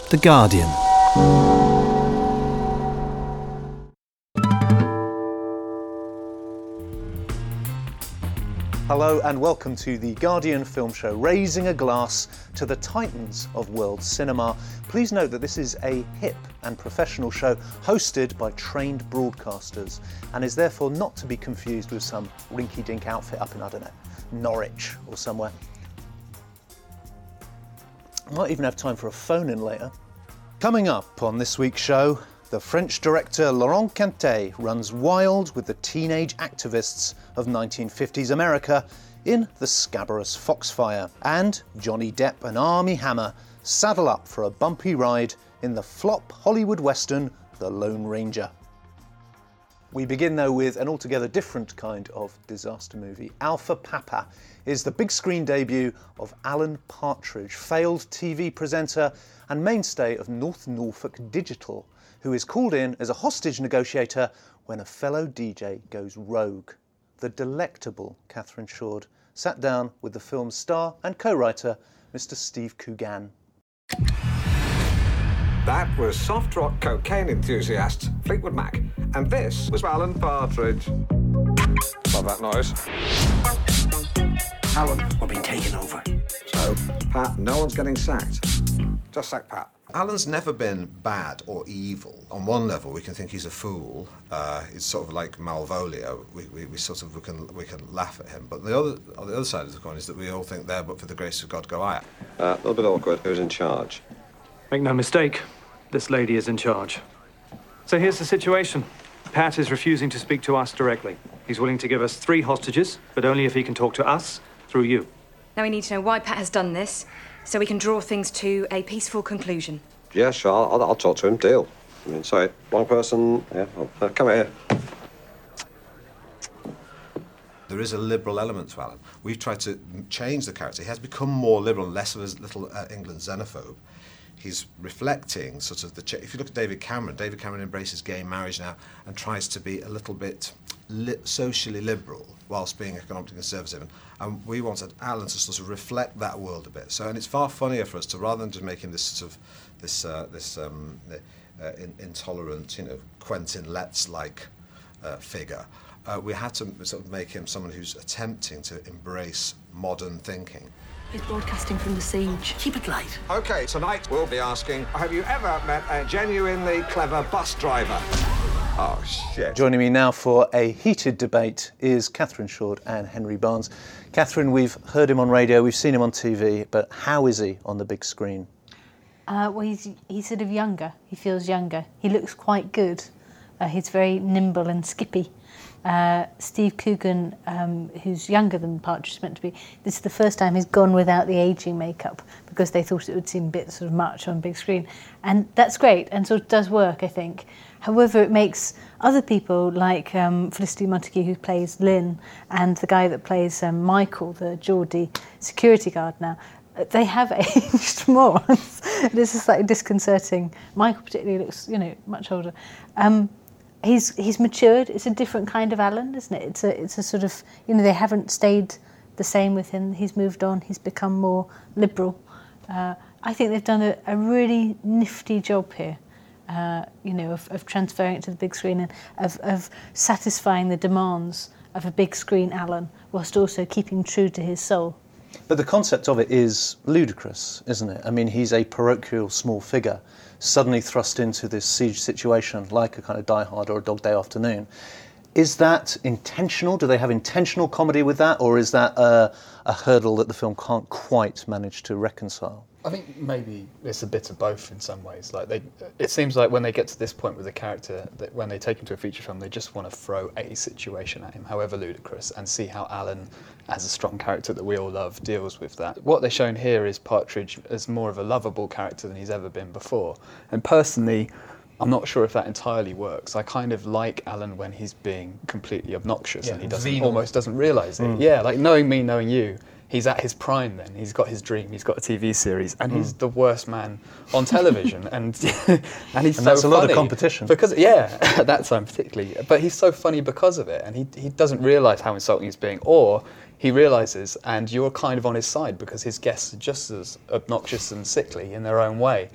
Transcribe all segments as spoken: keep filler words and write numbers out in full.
The Guardian. Hello and welcome to The Guardian film show, raising a glass to the titans of world cinema. Please note that this is a hip and professional show hosted by trained broadcasters and is therefore not to be confused with some rinky-dink outfit up in, I don't know, Norwich or somewhere. I might even have time for a phone-in later. Coming up on this week's show, the French director Laurent Cantet runs wild with the teenage activists of nineteen fifties America in The Scabrous Foxfire. And Johnny Depp and Armie Hammer saddle up for a bumpy ride in the flop Hollywood western The Lone Ranger. We begin though with an altogether different kind of disaster movie. Alpha Papa is the big screen debut of Alan Partridge, failed T V presenter and mainstay of North Norfolk Digital, who is called in as a hostage negotiator when a fellow D J goes rogue. The delectable Catherine Shoard sat down with the film's star and co-writer, Mister Steve Coogan. That was soft rock cocaine enthusiast Fleetwood Mac, and this was Alan Partridge. Love that noise. Alan, we're being taken over. So, Pat, no one's getting sacked. Just sack Pat. Alan's never been bad or evil. On one level, we can think he's a fool. Uh, he's sort of like Malvolio. We, we, we sort of we can we can laugh at him. But the other on the other side of the coin is that we all think there, but for the grace of God, go I. Uh, a little bit awkward. Who's in charge? Make no mistake, this lady is in charge. So here's the situation. Pat is refusing to speak to us directly. He's willing to give us three hostages, but only if he can talk to us through you. Now we need to know why Pat has done this, so we can draw things to a peaceful conclusion. Yeah, sure. I'll, I'll talk to him. Deal. I mean, sorry, wrong person. Yeah, uh, come here. There is a liberal element to Alan. We've tried to change the character. He has become more liberal and less of a little uh, England xenophobe. He's reflecting sort of the... Ch- if you look at David Cameron, David Cameron embraces gay marriage now and tries to be a little bit li- socially liberal whilst being economically conservative. And, and we wanted Alan to sort of reflect that world a bit. So, and it's far funnier for us to, rather than just make him this sort of, this, uh, this um, uh, in, intolerant, you know, Quentin Letts-like uh, figure, uh, we had to sort of make him someone who's attempting to embrace modern thinking. He's broadcasting from the siege. Keep it light. OK, tonight we'll be asking, have you ever met a genuinely clever bus driver? Oh, shit. Joining me now for a heated debate is Catherine Shoard and Henry Barnes. Catherine, we've heard him on radio, we've seen him on T V, but how is he on the big screen? Uh, well, he's he's sort of younger. He feels younger. He looks quite good. Uh, he's very nimble and skippy. Uh, Steve Coogan, um, who's younger than Partridge is meant to be, this is the first time he's gone without the ageing makeup because they thought it would seem a bit sort of much on big screen. And that's great and sort of does work, I think. However, it makes other people like um, Felicity Montague, who plays Lynn, and the guy that plays um, Michael, the Geordie security guard now, they have aged more. This is slightly disconcerting. Michael particularly looks, you know, much older. Um, He's he's matured. It's a different kind of Alan, isn't it? It's a it's a sort of, you know, they haven't stayed the same with him. He's moved on. He's become more liberal. Uh, I think they've done a, a really nifty job here, uh, you know, of, of transferring it to the big screen and of, of satisfying the demands of a big screen Alan, whilst also keeping true to his soul. But the concept of it is ludicrous, isn't it? I mean, he's a parochial small figure, suddenly thrust into this siege situation like a kind of Die Hard or a Dog Day Afternoon. Is that intentional? Do they have intentional comedy with that, or is that a, a hurdle that the film can't quite manage to reconcile? I think maybe it's a bit of both in some ways. Like they, it seems like when they get to this point with the character, that when they take him to a feature film, they just want to throw a situation at him, however ludicrous, and see how Alan, as a strong character that we all love, deals with that. What they're shown here is Partridge as more of a lovable character than he's ever been before. And personally, I'm not sure if that entirely works. I kind of like Alan when he's being completely obnoxious yeah, and he doesn't venal. almost doesn't realise it. Mm. Yeah, like knowing me, knowing you, he's at his prime then. He's got his dream, he's got a T V series, and mm. he's the worst man on television. and and he's and so that's a funny lot of competition. Because yeah, at that time particularly. But he's so funny because of it, and he he doesn't realise how insulting he's being, or he realises, and you're kind of on his side because his guests are just as obnoxious and sickly in their own way.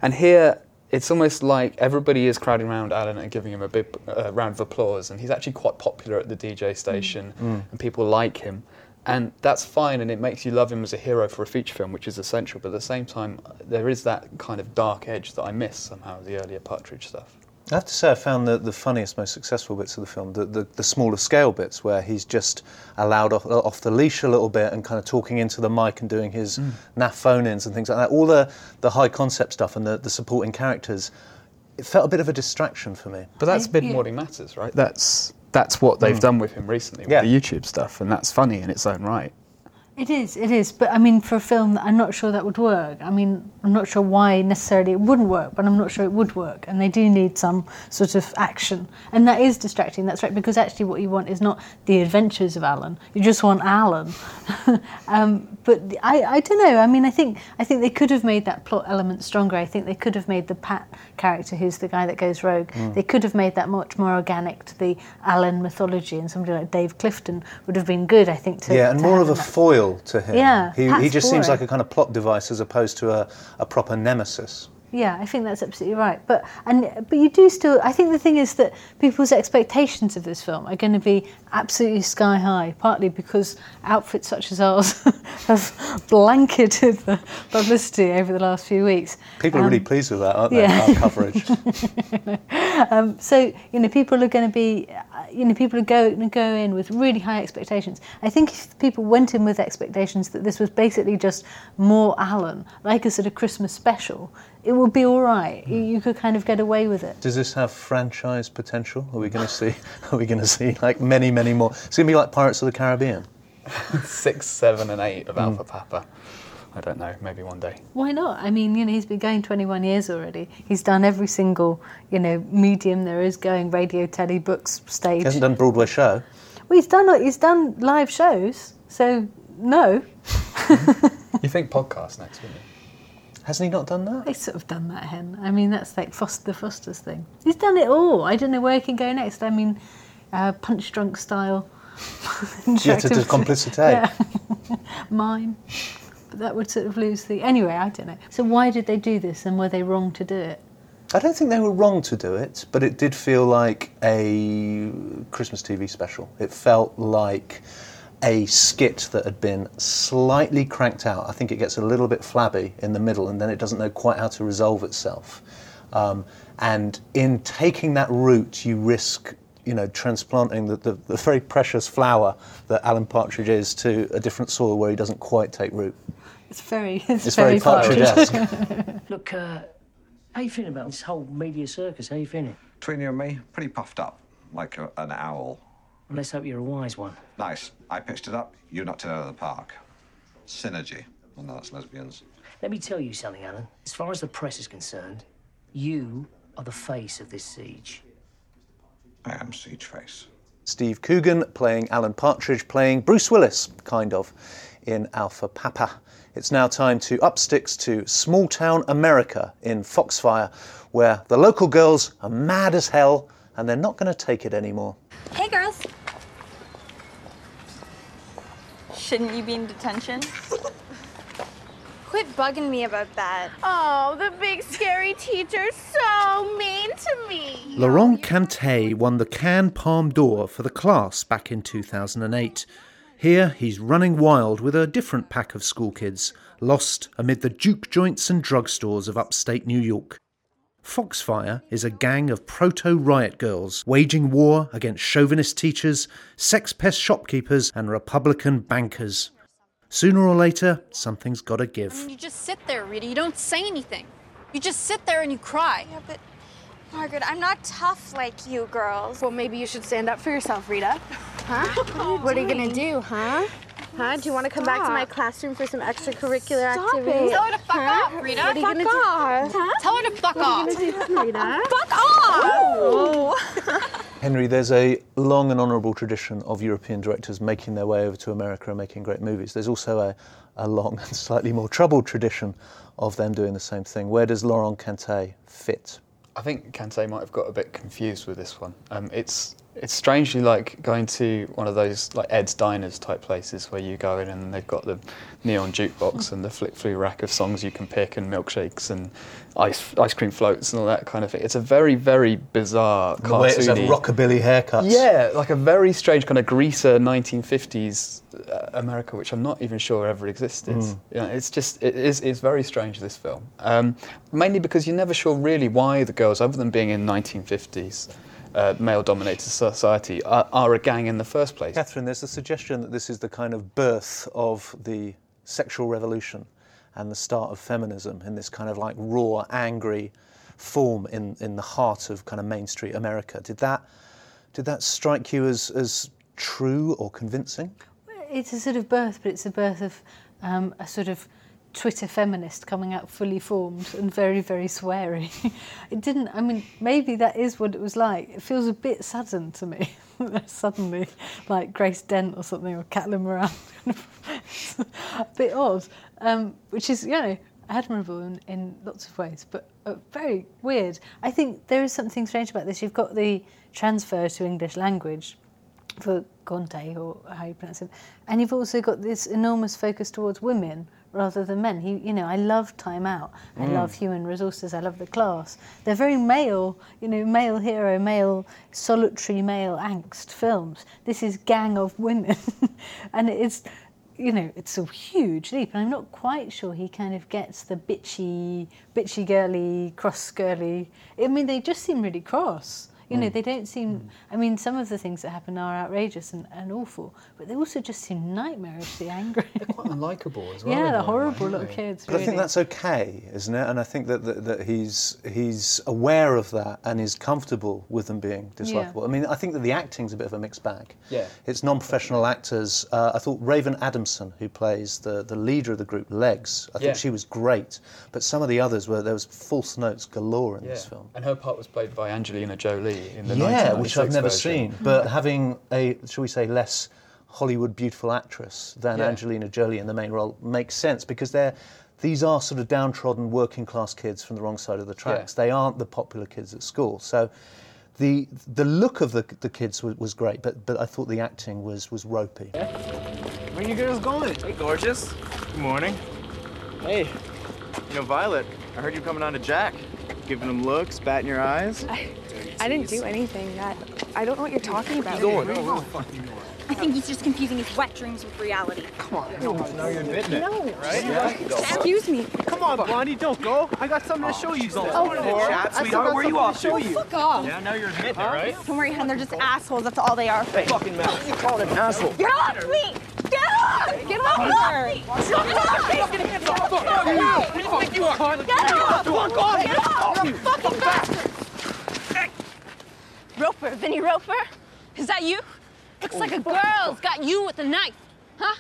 And here, it's almost like everybody is crowding around Alan and giving him a big uh, round of applause, and he's actually quite popular at the D J station, mm. and people like him. And that's fine, and it makes you love him as a hero for a feature film, which is essential. But at the same time, there is that kind of dark edge that I miss somehow, the earlier Partridge stuff. I have to say I found the, the funniest, most successful bits of the film, the, the, the smaller scale bits where he's just allowed off, off the leash a little bit and kind of talking into the mic and doing his mm. naff phone-ins and things like that. All the, the high concept stuff and the, the supporting characters, it felt a bit of a distraction for me. But that's Mid Morning Matters, right? That's that's what they've mm. done with him recently, with yeah. the YouTube stuff, and that's funny in its own right. It is, it is. But I mean, for a film, I'm not sure that would work. I mean, I'm not sure why necessarily it wouldn't work, but I'm not sure it would work. And they do need some sort of action. And that is distracting, that's right, because actually what you want is not the adventures of Alan. You just want Alan. um, but I, I don't know. I mean, I think I think they could have made that plot element stronger. I think they could have made the Pat character, who's the guy that goes rogue, mm. they could have made that much more organic to the Alan mythology, and somebody like Dave Clifton would have been good, I think, to Yeah, and to more of a that. foil to him. Yeah, he, Pat's he just seems boring. like a kind of plot device as opposed to a, a proper nemesis. Yeah, I think that's absolutely right. But and but you do still. I think the thing is that people's expectations of this film are going to be absolutely sky high. Partly because outfits such as ours have blanketed the publicity over the last few weeks. People um, are really pleased with that, aren't they? Yeah. Our coverage. um, so you know, people are going to be. You know, people are going to go in with really high expectations. I think if people went in with expectations that this was basically just more Alan, like a sort of Christmas special, it would be all right. You, you could kind of get away with it. Does this have franchise potential? Are we going to see? Are we going to see like many, many more? It's going to be like Pirates of the Caribbean. Six, seven, and eight of mm. Alpha Papa. I don't know, maybe one day. Why not? I mean, you know, he's been going twenty-one years already. He's done every single, you know, medium there is going, radio, telly, books, stage. He hasn't done Broadway show. Well, he's done he's done live shows, so no. You think podcast next, wouldn't you? Hasn't he not done that? He's sort of done that, Hen. I mean, that's like Foster the Fosters thing. He's done it all. I don't know where he can go next. I mean, uh, Punch Drunk style. Yeah, to do complicity. Yeah. Mime. But that would sort of lose the... Anyway, I don't know. So why did they do this, and were they wrong to do it? I don't think they were wrong to do it, but it did feel like a Christmas T V special. It felt like a skit that had been slightly cranked out. I think it gets a little bit flabby in the middle, and then it doesn't know quite how to resolve itself. Um, and in taking that route, you risk... you know, transplanting the, the, the very precious flower that Alan Partridge is to a different soil where he doesn't quite take root. It's very, it's, it's very, very Partridge-esque. Look, uh, how you feeling about this whole media circus? How you feeling? Between you and me, pretty puffed up, like a, an owl. Well, let's hope you're a wise one. Nice. I pitched it up, you knocked it out of the park. Synergy. Well, no, that's lesbians. Let me tell you something, Alan. As far as the press is concerned, you are the face of this siege. I am Siege Face. Steve Coogan playing Alan Partridge, playing Bruce Willis, kind of, in Alpha Papa. It's now time to up sticks to small town America in Foxfire, where the local girls are mad as hell and they're not going to take it anymore. Hey, girls. Shouldn't you be in detention? Quit bugging me about that. Oh, the big scary teacher's so mean to me. Laurent Cantet won the Cannes Palme d'Or for The Class back in two thousand eight. Here he's running wild with a different pack of school kids, lost amid the juke joints and drugstores of upstate New York. Foxfire is a gang of proto-riot girls waging war against chauvinist teachers, sex pest shopkeepers and Republican bankers. Sooner or later, something's got to give. I mean, you just sit there, Rita. You don't say anything. You just sit there and you cry. Yeah, but, Margaret, I'm not tough like you girls. Well, maybe you should stand up for yourself, Rita. Huh? What are you gonna do, huh? Huh? Do you want to come Stop. back to my classroom for some extracurricular Stop activities? It. Tell her to fuck huh? off, Rita. What are you fuck gonna off. do? Huh? Tell her to fuck what off. What are you gonna do, Rita? Fuck off! Oh. Henry, there's a long and honourable tradition of European directors making their way over to America and making great movies. There's also a, a long and slightly more troubled tradition of them doing the same thing. Where does Laurent Cantet fit? I think Cantet might have got a bit confused with this one. Um, it's it's strangely like going to one of those like Ed's Diners type places where you go in and they've got the neon jukebox and the flick flu rack of songs you can pick and milkshakes and ice ice cream floats and all that kind of thing. It's a very, very bizarre, the way it's a cartoony rockabilly haircuts. Yeah, like a very strange kind of greaser nineteen fifties uh, America, which I'm not even sure ever existed. Mm. You know, it's just it is it's very strange, this film. Um, mainly because you're never sure really why the girls, other than being in nineteen fifties. Uh, male-dominated society are, are a gang in the first place. Catherine, there's a suggestion that this is the kind of birth of the sexual revolution and the start of feminism in this kind of like raw, angry form in, in the heart of kind of Main Street America. Did that did that strike you as, as true or convincing? It's a sort of birth, but it's a birth of um, a sort of Twitter feminist coming out fully formed and very, very sweary. It didn't, I mean, maybe that is what it was like. It feels a bit sudden to me. Suddenly, like Grace Dent or something, or Caitlin Moran. A bit odd, um, which is, you know, admirable in, in lots of ways, but uh, very weird. I think there is something strange about this. You've got the transfer to English language for Conte, or how you pronounce it, and you've also got this enormous focus towards women rather than men. He, you know, I love Time Out. I Mm. love Human Resources. I love The Class. They're very male, you know, male hero, male solitary male angst films. This is Gang of Women, and it's, you know, it's a huge leap. And I'm not quite sure he kind of gets the bitchy, bitchy girly, cross girly. I mean, they just seem really cross. You know, Mm. they don't seem... I mean, some of the things that happen are outrageous and, and awful, but they also just seem nightmarishly angry. They're quite unlikable as well. Yeah, in they're one way, horrible aren't little they? kids, But I think really. that's okay, isn't it? And I think that, that, that he's he's aware of that and is comfortable with them being dislikable. I mean, I think that the acting's a bit of a mixed bag. Yeah. It's non-professional actors. Uh, I thought Raven Adamson, who plays the, the leader of the group, Legs, I Yeah. thought she was great. But some of the others, were there was false notes galore in Yeah. this film. And her part was played by Angelina Jolie in the Yeah, which I've never version. seen. But having a, shall we say, less Hollywood beautiful actress than Yeah. Angelina Jolie in the main role makes sense, because they're these are sort of downtrodden working class kids from the wrong side of the tracks. They aren't the popular kids at school. So the the look of the the kids was, was great, but but I thought the acting was was ropey. Where you girls going? Hey, gorgeous. Good morning. Hey, you know, Violet, I heard you coming on to Jack. Giving him looks, batting your eyes. I, I didn't do anything. That I don't know what you're talking about. Going. Where are you going? Fucking going. I think he's just confusing his wet dreams with reality. Come on. No, now you're admitting it. No. Right? Yeah. Excuse me. Come on, Blondie, don't go. I got something to show you. Oh, oh chat, sweetheart. Where are you off to? Oh, fuck off. Yeah, now you're admitting it, right? Don't worry, hun. They're just assholes. That's all they are. Hey, fucking mouth. You called him an asshole. Get off me! Get off! Get off me! Get off me! Get off me! Who do you think you are? Get off! Come on, go on. Get off! You fucking bastard! Roper, Vinny Roper? Is that you? Looks like a girl's got you with a knife, huh?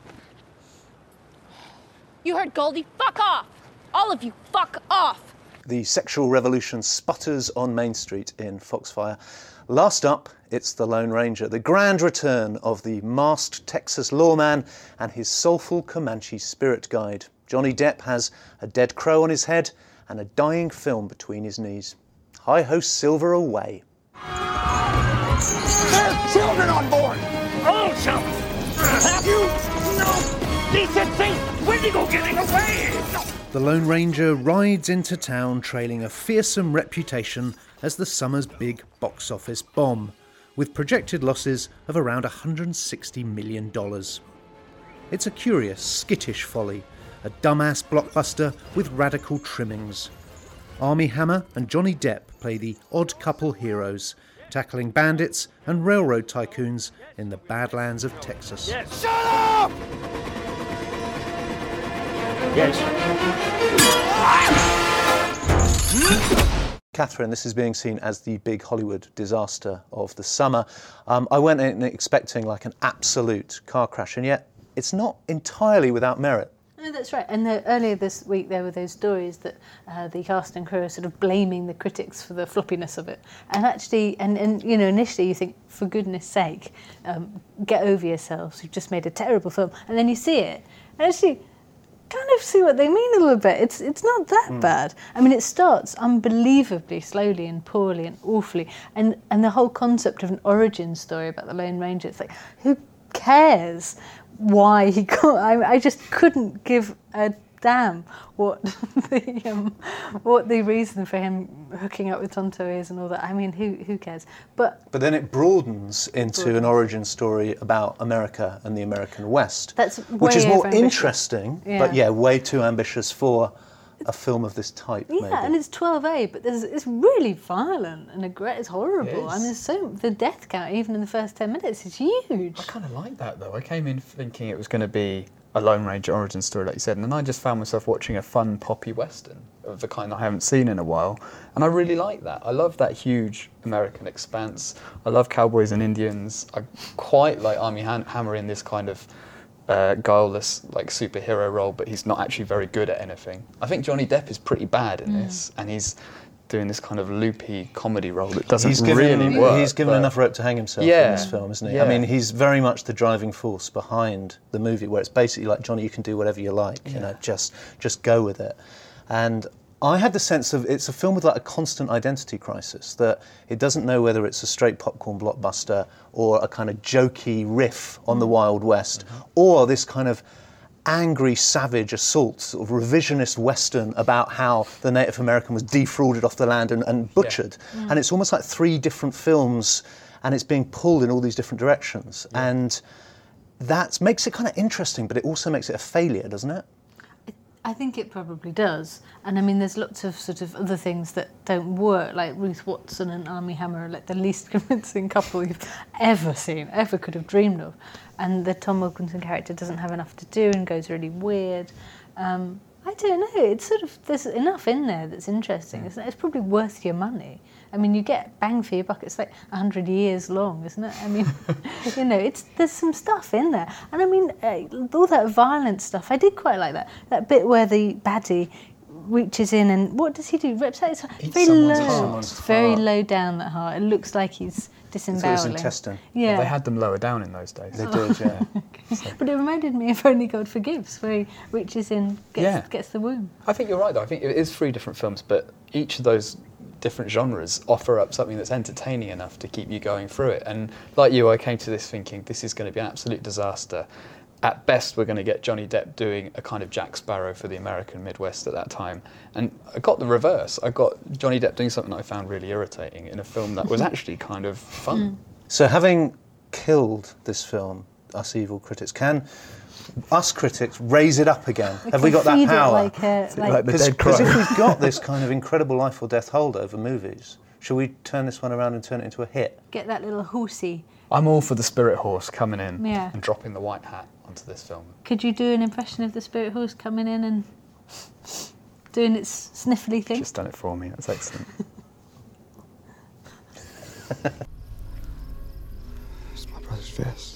You heard Goldie? Fuck off! All of you, fuck off! The sexual revolution sputters on Main Street in Foxfire. Last up, it's the Lone Ranger, the grand return of the masked Texas lawman and his soulful Comanche spirit guide. Johnny Depp has a dead crow on his head and a dying film between his knees. Hi-ho Silver away. There's children on board! All children! Have you no decency? When you go getting away? The Lone Ranger rides into town trailing a fearsome reputation as the summer's big box office bomb, with projected losses of around one hundred sixty million dollars. It's a curious, skittish folly, a dumbass blockbuster with radical trimmings. Armie Hammer and Johnny Depp play the odd couple heroes, tackling bandits and railroad tycoons in the Badlands of Texas. Yes. Shut up! Yes. Catherine, this is being seen as the big Hollywood disaster of the summer. Um, I went in expecting like an absolute car crash, and yet it's not entirely without merit. No, that's right. And the, earlier this week there were those stories that uh, the cast and crew are sort of blaming the critics for the floppiness of it. And actually, and, and you know, initially you think, for goodness sake, um, get over yourselves. You've just made a terrible film. And then you see it, and actually, kind of see what they mean a little bit. It's it's not that mm. bad. I mean, it starts unbelievably slowly and poorly and awfully, and and the whole concept of an origin story about the Lone Ranger. It's like, who cares why he got? I, I just couldn't give a damn what the um, what the reason for him hooking up with Tonto is and all that. I mean, who who cares? But but then it broadens into broadens. an origin story about America and the American West, That's which is more ambitious. interesting, yeah. but yeah, way too ambitious for a film of this type. Yeah, maybe. and it's twelve A, but there's, it's really violent and aggressive. It's horrible. It I mean, so the death count, even in the first ten minutes, is huge. I kind of like that though. I came in thinking it was going to be a Lone Ranger origin story, like you said, and then I just found myself watching a fun poppy western of the kind I haven't seen in a while, and I really like that. I love that huge American expanse. I love cowboys and Indians. I quite like Armie Han- Hammer in this kind of uh, guileless, like superhero role, but he's not actually very good at anything. I think Johnny Depp is pretty bad in mm. this, and he's doing this kind of loopy comedy role that doesn't he's given, really work. He's given enough rope to hang himself yeah, in this film, isn't he? Yeah. I mean, he's very much the driving force behind the movie, where it's basically like, Johnny, you can do whatever you like, yeah. you know, just just go with it. And I had the sense of it's a film with like a constant identity crisis, that it doesn't know whether it's a straight popcorn blockbuster or a kind of jokey riff on the Wild West, mm-hmm. or this kind of angry, savage assault, sort of revisionist Western about how the Native American was defrauded off the land and, and butchered. Yeah. Mm. And it's almost like three different films, and it's being pulled in all these different directions. Yeah. And that makes it kind of interesting, but it also makes it a failure, doesn't it? I think it probably does. And I mean, there's lots of sort of other things that don't work, like Ruth Watson and Armie Hammer are like the least convincing couple you've ever seen, ever could have dreamed of. And the Tom Wilkinson character doesn't have enough to do and goes really weird. Um, I don't know, it's sort of, there's enough in there that's interesting. It's, it's probably worth your money. I mean, you get bang for your buck. It's like a hundred years long, isn't it? I mean, you know, it's there's some stuff in there. And I mean, uh, all that violent stuff, I did quite like that. That bit where the baddie reaches in and, what does he do? Rips out his heart. Very low, very low down that heart. It looks like he's disemboweling. It's his intestine. Yeah. Well, they had them lower down in those days. They did, yeah. So. But it reminded me of Only God Forgives, where he reaches in, gets, yeah. gets the wound. I think you're right, though. I think it is three different films, but each of those different genres offer up something that's entertaining enough to keep you going through it. And like you, I came to this thinking this is going to be an absolute disaster. At best, we're going to get Johnny Depp doing a kind of Jack Sparrow for the American Midwest at that time. And I got the reverse. I got Johnny Depp doing something I found really irritating in a film that was actually kind of fun. So having killed this film, us evil critics, can us critics raise it up again? We Have we got that power? Because like, like if we've got this kind of incredible life or death hold over movies, should we turn this one around and turn it into a hit? Get that little horsey. I'm all for the Spirit Horse coming in yeah. and dropping the white hat onto this film. Could you do an impression of the Spirit Horse coming in and doing its sniffly thing? Just done it for me. That's excellent. It's my brother's vest.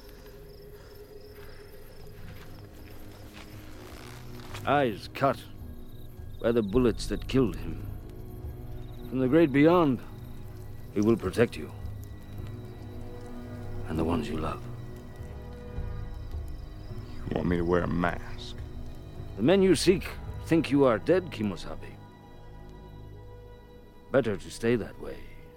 Eyes cut by the bullets that killed him. From the great beyond, he will protect you. And the ones you love. You want me to wear a mask? The men you seek think you are dead, Kimosabe. Better to stay that way.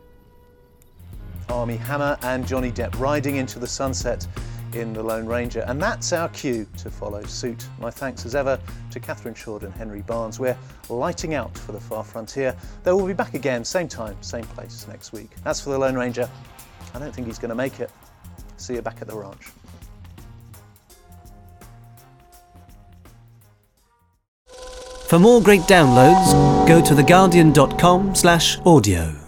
Armie Hammer and Johnny Depp riding into the sunset in The Lone Ranger, and that's our cue to follow suit. My thanks as ever to Catherine Shord and Henry Barnes. We're lighting out for the far frontier, though we'll be back again, same time, same place next week. As for The Lone Ranger, I don't think he's going to make it. See you back at the ranch. For more great downloads, go to theguardian dot com slash audio.